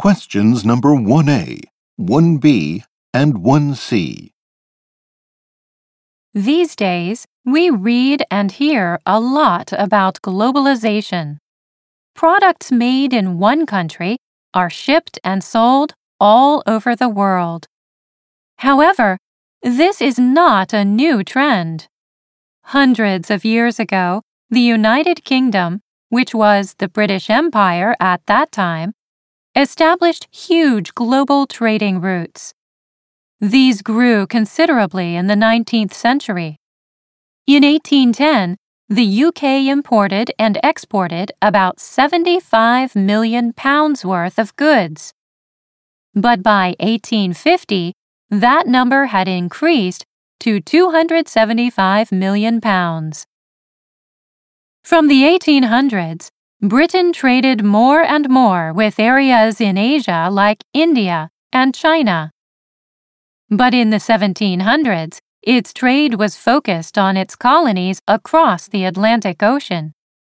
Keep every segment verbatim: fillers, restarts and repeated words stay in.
Questions number one A, one B, and one C. These days, we read and hear a lot about globalization. Products made in one country are shipped and sold all over the world. However, this is not a new trend. Hundreds of years ago, the United Kingdom, which was the British Empire at that time, established huge global trading routes. These grew considerably in the nineteenth century. In eighteen ten, the U K imported and exported about seventy-five million pounds worth of goods. But by eighteen fifty, that number had increased to two hundred seventy-five million pounds. From the eighteen hundreds, Britain traded more and more with areas in Asia like India and China. But in the seventeen hundreds, its trade was focused on its colonies across the Atlantic Ocean.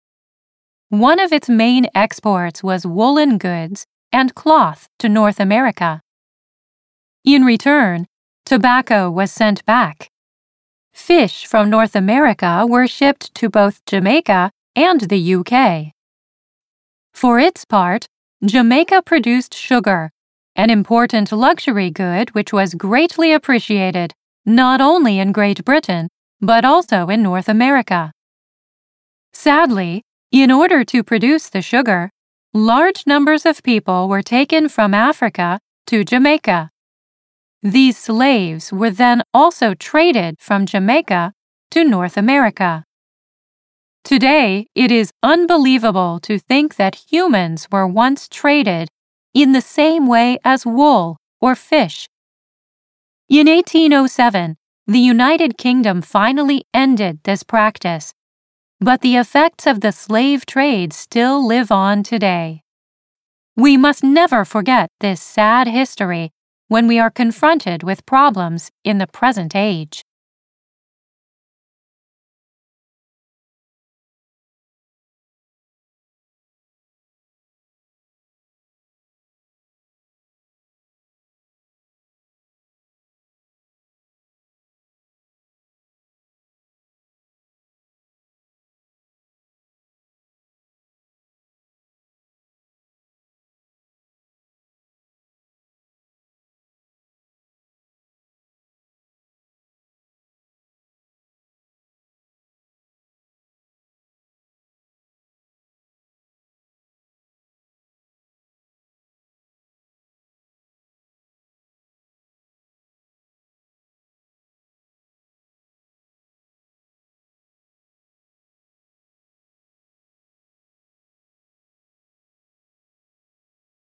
One of its main exports was woolen goods and cloth to North America. In return, tobacco was sent back. Fish from North America were shipped to both Jamaica and the U K. For its part, Jamaica produced sugar, an important luxury good which was greatly appreciated not only in Great Britain but also in North America. Sadly, in order to produce the sugar, large numbers of people were taken from Africa to Jamaica. These slaves were then also traded from Jamaica to North America. Today, it is unbelievable to think that humans were once traded in the same way as wool or fish. In eighteen oh seven, the United Kingdom finally ended this practice, but the effects of the slave trade still live on today. We must never forget this sad history when we are confronted with problems in the present age.